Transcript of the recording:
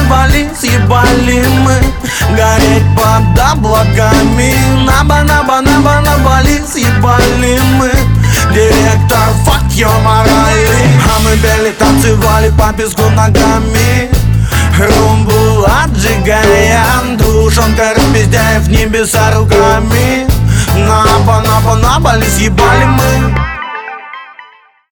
танцевали, съебали мы гореть под облаками. На Бали съебали мы. Директор, fuck your морали. А мы пели, танцевали по песку ногами. Румбу отжигая, душонка распиздяя в небеса руками. На Бали съебали мы.